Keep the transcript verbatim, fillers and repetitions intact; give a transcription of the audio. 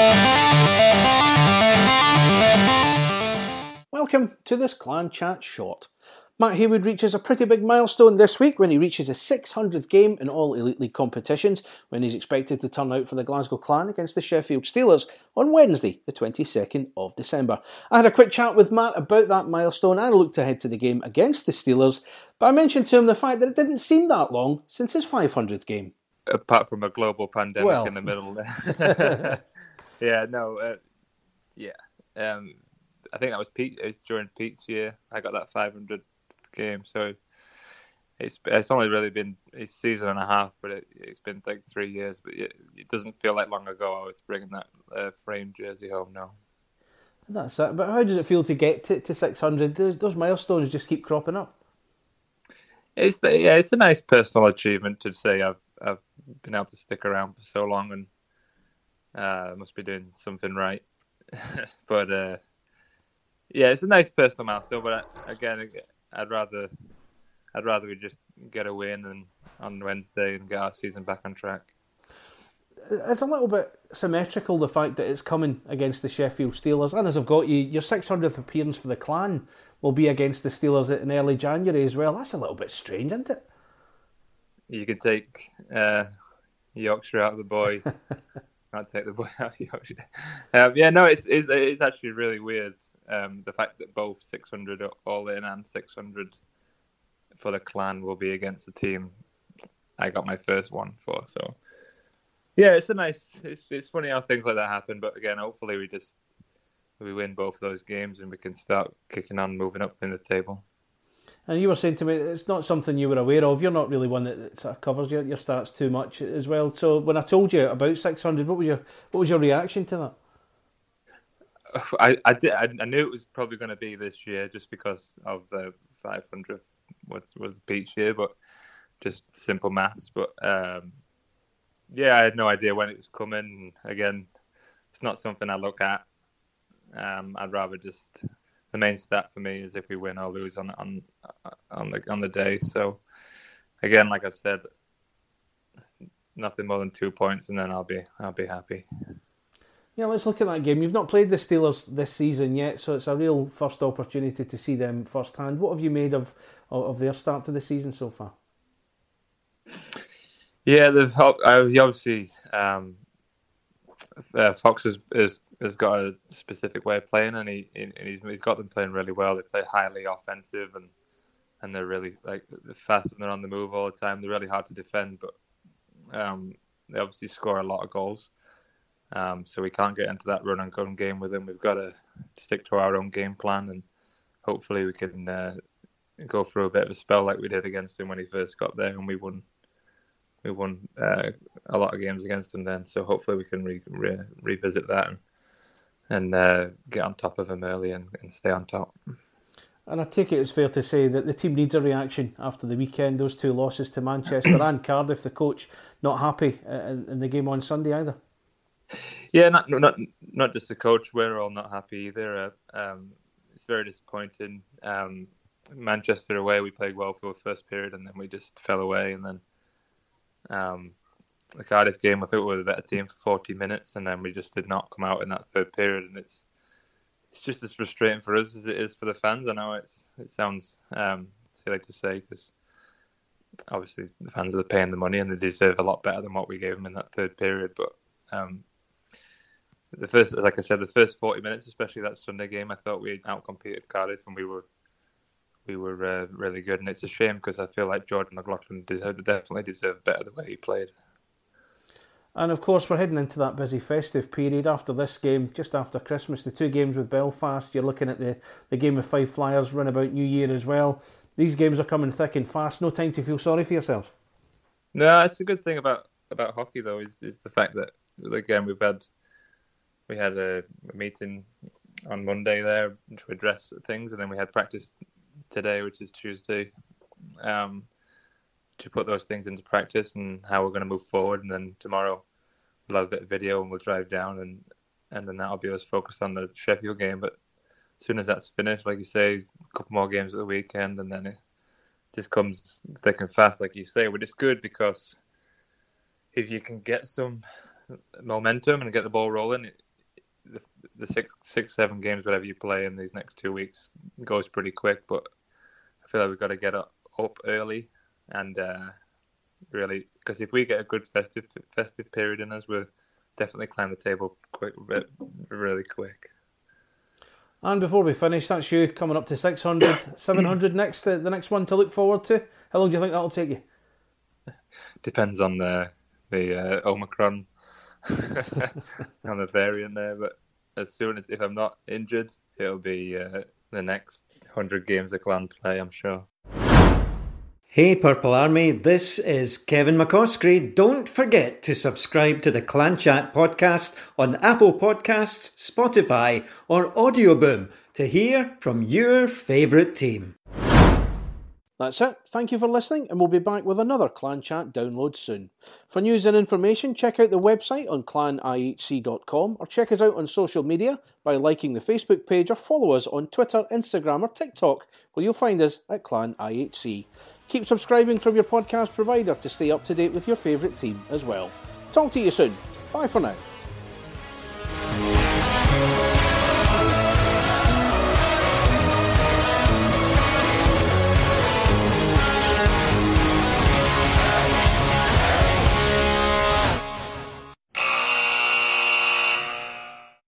Welcome to this Clan Chat Short. Matt Haywood reaches a pretty big milestone this week when he reaches his six hundredth game in all Elite League competitions, when he's expected to turn out for the Glasgow Clan against the Sheffield Steelers on Wednesday, the twenty-second of December. I had a quick chat with Matt about that milestone and looked ahead to the game against the Steelers, but I mentioned to him the fact that it didn't seem that long since his five hundredth game. Apart from a global pandemic well. in the middle there. yeah, no, uh, yeah. Um, I think that was Pete. It was during Pete's year. I got that five hundred game, so it's it's only really been a season and a half, but it, it's been like three years. But it, it doesn't feel like long ago I was bringing that uh, framed jersey home now. That's it. But how does it feel to get to, to six hundred? Those, those milestones just keep cropping up. It's the, yeah, it's a nice personal achievement to say I've I've been able to stick around for so long, and uh, must be doing something right. but uh, yeah, it's a nice personal milestone. But again, I'd rather I'd rather we just get a win and on Wednesday and get our season back on track. It's a little bit symmetrical, the fact that it's coming against the Sheffield Steelers, and as I've got you, your six hundredth appearance for the Clan will be against the Steelers in early January as well. That's a little bit strange, isn't it? You could take uh, Yorkshire out of the boy. Can't take the boy out of Yorkshire. Um, yeah, no, it's, it's it's actually really weird. Um, the fact that both six hundred all in and six hundred for the Clan will be against the team I got my first one for. So yeah, it's a nice. It's it's funny how things like that happen. But again, hopefully we just we win both of those games and we can start kicking on, moving up in the table. And you were saying to me, it's not something you were aware of. You're not really one that sort of covers your, your stats too much as well. So when I told you about six hundred, what was your what was your reaction to that? I I, did, I, I knew it was probably going to be this year just because of the five hundred was was the Pete's year, but just simple maths. But um, yeah, I had no idea when it was coming. Again, it's not something I look at. Um, I'd rather just. The main stat for me is if we win or lose on on on the on the day. So again, like I've said, nothing more than two points, and then I'll be I'll be happy. Yeah, let's look at that game. You've not played the Steelers this season yet, so it's a real first opportunity to see them firsthand. What have you made of of their start to the season so far? Yeah, they've obviously um, uh, Fox is, is has got a specific way of playing, and he and he's he's got them playing really well. They play highly offensive, and and they're really like they're fast and they're on the move all the time. They're really hard to defend, but um, they obviously score a lot of goals. Um, so we can't get into that run and gun game with them. We've got to stick to our own game plan, and hopefully we can uh, go through a bit of a spell like we did against him when he first got there, and we won. We won uh, a lot of games against him then. So hopefully we can re- re- revisit that and. and uh, get on top of them early and, and stay on top. And I take it it's fair to say that the team needs a reaction after the weekend, those two losses to Manchester and Cardiff. The coach not happy in, in the game on Sunday either. Yeah, not not not just the coach. We're all not happy either. Uh, um, it's very disappointing. Um, Manchester away, we played well for the first period and then we just fell away. And then um, the Cardiff game, I think we were the better team for forty minutes, and then we just did not come out in that third period, and it's it's just as frustrating for us as it is for the fans. I know it's it sounds um, silly to say because obviously the fans are paying the money and they deserve a lot better than what we gave them in that third period. But um, the first, like I said, the first forty minutes, especially that Sunday game, I thought we outcompeted Cardiff and we were we were uh, really good. And it's a shame because I feel like Jordan McLaughlin deserved, definitely deserved better the way he played. And of course, we're heading into that busy festive period after this game, just after Christmas. The two games with Belfast, you're looking at the, the game with Five Flyers, run about New Year as well. These games are coming thick and fast. No time to feel sorry for yourselves. No, it's a good thing about, about hockey, though, is, is the fact that, again, we've had we had a, a meeting on Monday there to address things, and then we had practice today, which is Tuesday, um, to put those things into practice and how we're going to move forward. And then tomorrow we'll have a bit of video and we'll drive down, and, and then that'll be us focused on the Sheffield game. But as soon as that's finished, like you say, a couple more games at the weekend, and then it just comes thick and fast, like you say. But it's good because if you can get some momentum and get the ball rolling, it, the six, six, seven games, whatever you play in these next two weeks, goes pretty quick. But I feel like we've got to get up, up early and uh, really, because if we get a good festive festive period in us, we'll definitely climb the table quick, really quick. And before we finish, that's you coming up to six hundred, seven hundred next, the, the next one to look forward to. How long do you think that'll take you? Depends on the the uh, Omicron, on the variant there. But as soon as, if I'm not injured, it'll be uh, the next one hundred games of Clan play, I'm sure. Hey Purple Army, this is Kevin McCoskrie. Don't forget to subscribe to the Clan Chat podcast on Apple Podcasts, Spotify or Audioboom to hear from your favourite team. That's it. Thank you for listening, and we'll be back with another Clan Chat download soon. For news and information, check out the website on clan I H C dot com or check us out on social media by liking the Facebook page or follow us on Twitter, Instagram or TikTok, where you'll find us at Clan I H C. Keep subscribing from your podcast provider to stay up to date with your favourite team as well. Talk to you soon. Bye for now.